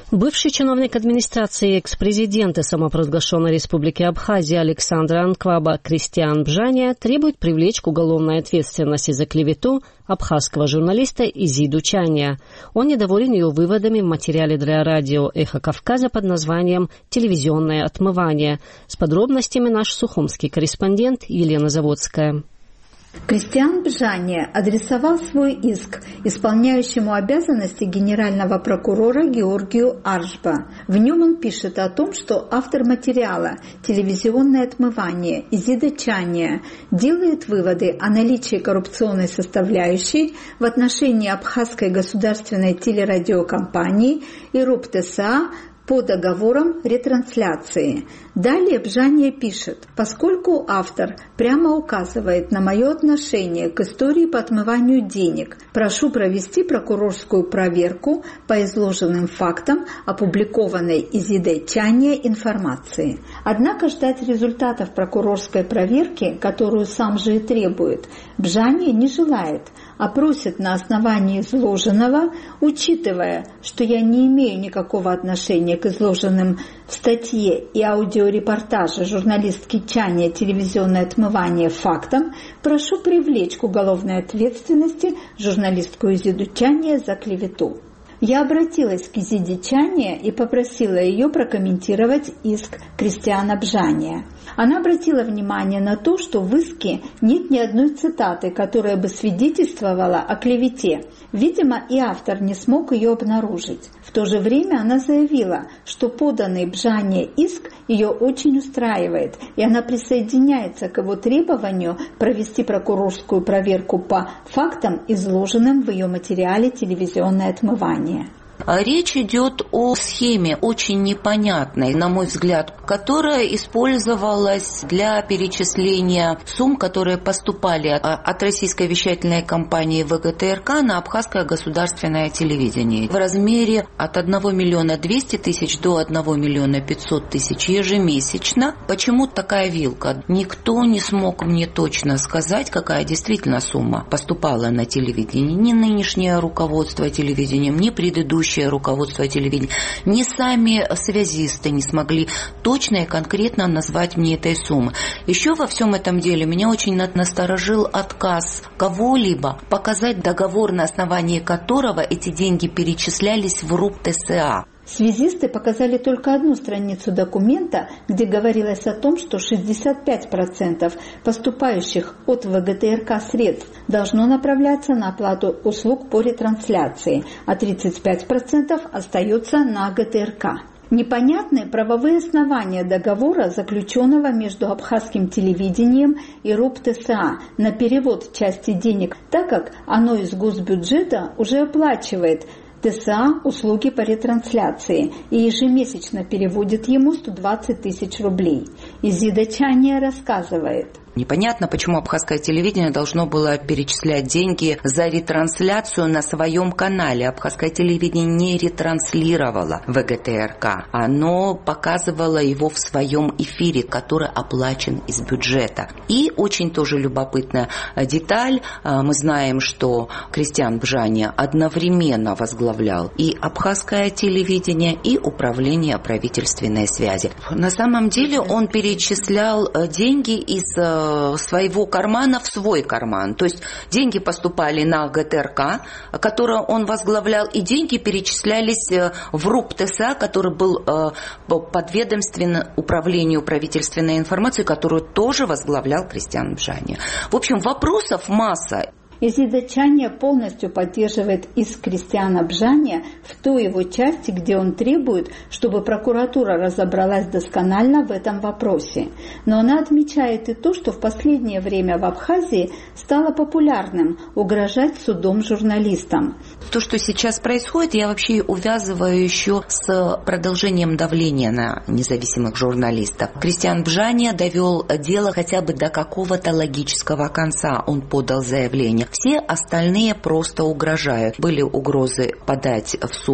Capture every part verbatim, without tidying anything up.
Бывший чиновник администрации и экс-президент самопровозглашенной республики Абхазия Александр Анкваба Кристиан Бжания требует привлечь к уголовной ответственности за клевету абхазского журналиста Изиду Чания. Он недоволен ее выводами в материале для радио «Эхо Кавказа» под названием «Телевизионное отмывание». С подробностями наш сухумский корреспондент Елена Заводская. Кристиан Бжания адресовал свой иск исполняющему обязанности генерального прокурора Георгию Аржба. В нем он пишет о том, что автор материала «Телевизионное отмывание» Изида Чания делает выводы о наличии коррупционной составляющей в отношении абхазской государственной телерадиокомпании и РУП-ТСА по договорам ретрансляции. Далее Бжания пишет: поскольку автор прямо указывает на мое отношение к истории по отмыванию денег, прошу провести прокурорскую проверку по изложенным фактам опубликованной Изидой Чания информации. Однако ждать результатов прокурорской проверки, которую сам же и требует, Бжания не желает, а просит на основании изложенного, учитывая, что я не имею никакого отношения к изложенным в статье и аудиорепортаже журналистки Чания «Телевизионное отмывание» фактам, прошу привлечь к уголовной ответственности журналистку Изиду Чания за клевету. Я обратилась к Изиде Чания и попросила ее прокомментировать иск Кристиана Бжания. Она обратила внимание на то, что в иске нет ни одной цитаты, которая бы свидетельствовала о клевете. Видимо, и автор не смог ее обнаружить. В то же время она заявила, что поданный Бжания иск ее очень устраивает, и она присоединяется к его требованию провести прокурорскую проверку по фактам, изложенным в ее материале «Телевизионное отмывание». Речь идет о схеме очень непонятной, на мой взгляд, которая использовалась для перечисления сумм, которые поступали от российской вещательной компании ВГТРК на абхазское государственное телевидение в размере от одного миллиона двухсот тысяч до одного миллиона пятисот тысяч ежемесячно. Почему такая вилка? Никто не смог мне точно сказать, какая действительно сумма поступала на телевидение. Ни нынешнее руководство телевидением, ни предыдущее руководство телевидения, ни сами связисты не смогли точно и конкретно назвать мне этой суммы. Еще во всем этом деле меня очень насторожил отказ кого-либо показать договор, на основании которого эти деньги перечислялись в РУП-ТСА. Связисты показали только одну страницу документа, где говорилось о том, что шестьдесят пять процентов поступающих от ВГТРК средств должно направляться на оплату услуг по ретрансляции, а тридцать пять процентов остается на ГТРК. Непонятны правовые основания договора, заключенного между абхазским телевидением и РУП-ТСА на перевод части денег, так как оно из госбюджета уже оплачивает ТСА услуги по ретрансляции и ежемесячно переводит ему сто двадцать тысяч рублей. Изида Чания рассказывает: непонятно, почему абхазское телевидение должно было перечислять деньги за ретрансляцию на своем канале. Абхазское телевидение не ретранслировало ВГТРК. Оно показывало его в своем эфире, который оплачен из бюджета. И очень тоже любопытная деталь. Мы знаем, что Кристиан Бжания одновременно возглавлял и абхазское телевидение, и управление правительственной связи. На самом деле он перечислял деньги из своего кармана в свой карман. То есть деньги поступали на ГТРК, которую он возглавлял, и деньги перечислялись в РУП-ТСА, который был подведомствен управлению правительственной информации, которую тоже возглавлял Кристиан Бжания. В общем, вопросов масса. Изида Чания полностью поддерживает иск Кристиана Бжания в той его части, где он требует, чтобы прокуратура разобралась досконально в этом вопросе. Но она отмечает и то, что в последнее время в Абхазии стало популярным угрожать судом журналистам. То, что сейчас происходит, я вообще увязываю еще с продолжением давления на независимых журналистов. Кристиан Бжания довел дело хотя бы до какого-то логического конца. Он подал заявление. Все остальные просто угрожают. Были угрозы подать в суд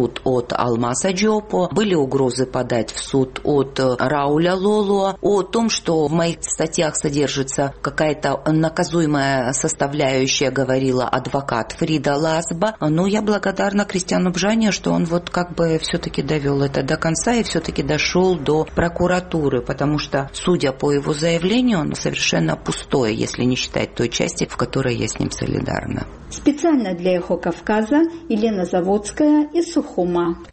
суд от Алмаса Джопо, были угрозы подать в суд от Рауля Лолуа о том, что в моих статьях содержится какая-то наказуемая составляющая, говорила адвокат Фрида Ласба. Но я благодарна Кристиану Бжане, что он вот как бы все-таки довел это до конца и все-таки дошел до прокуратуры, потому что, судя по его заявлению, он совершенно пустой, если не считать той части, в которой я с ним солидарна. Специально для «Эхо Кавказа» Елена Заводская из Сухума.